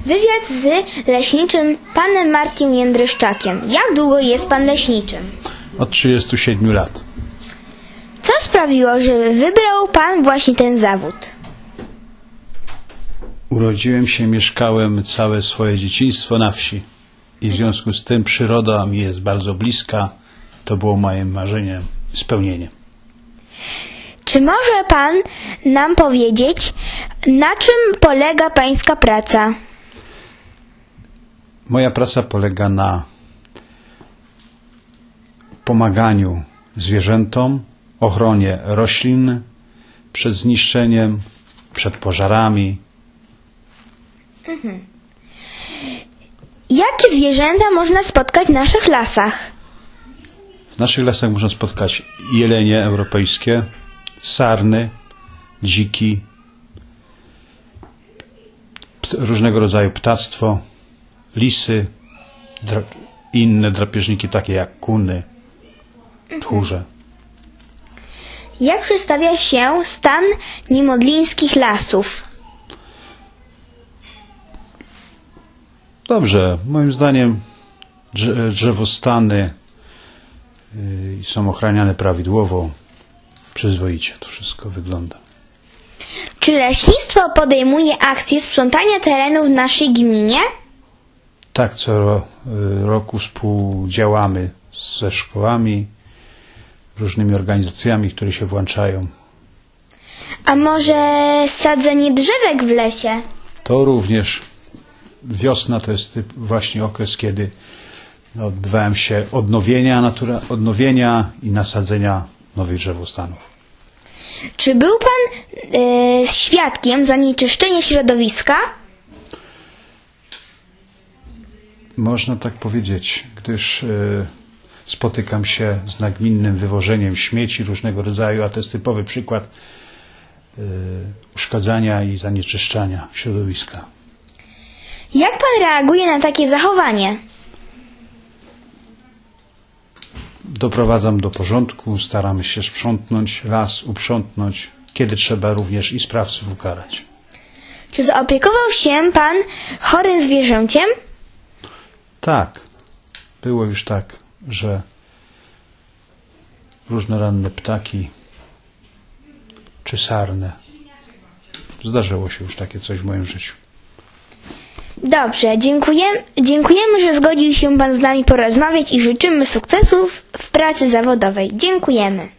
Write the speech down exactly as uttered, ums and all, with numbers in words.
wywiad z leśniczym panem Markiem Jędryszczakiem. Jak długo jest pan leśniczym? Od trzydziestu siedmiu lat. Co sprawiło, że wybrał pan właśnie ten zawód? Urodziłem się, mieszkałem całe swoje dzieciństwo na wsi i w związku z tym przyroda mi jest bardzo bliska. To było moim marzeniem, spełnieniem. Czy może pan nam powiedzieć, na czym polega pańska praca? Moja praca polega na pomaganiu zwierzętom, ochronie roślin przed zniszczeniem, przed pożarami. Mhm. Jakie zwierzęta można spotkać w naszych lasach? W naszych lasach można spotkać jelenie europejskie, sarny, dziki, różnego rodzaju ptactwo, lisy, dra inne drapieżniki takie jak kuny, tchórze. Jak przedstawia się stan niemodlińskich lasów? Dobrze, moim zdaniem drzewostany yy, są ochraniane prawidłowo, przyzwoicie to wszystko wygląda. Czy leśnictwo podejmuje akcje sprzątania terenów w naszej gminie? Tak, co ro, yy, roku współdziałamy ze szkołami, różnymi organizacjami, które się włączają. A może sadzenie drzewek w lesie? To również. Wiosna to jest właśnie okres, kiedy odbywają się odnowienia, natura, odnowienia i nasadzenia nowych drzewostanów. Czy był pan y, świadkiem zanieczyszczenia środowiska? Można tak powiedzieć, gdyż y, spotykam się z nagminnym wywożeniem śmieci różnego rodzaju, a to jest typowy przykład y, uszkadzania i zanieczyszczania środowiska. Jak pan reaguje na takie zachowanie? Doprowadzam do porządku, staramy się sprzątnąć las, uprzątnąć, kiedy trzeba również i sprawców ukarać. Czy zaopiekował się pan chorym zwierzęciem? Tak, było już tak, że różnoranne ptaki czy sarny. Zdarzyło się już takie coś w moim życiu. Dobrze, dziękujemy, dziękujemy, że zgodził się pan z nami porozmawiać i życzymy sukcesów w pracy zawodowej. Dziękujemy.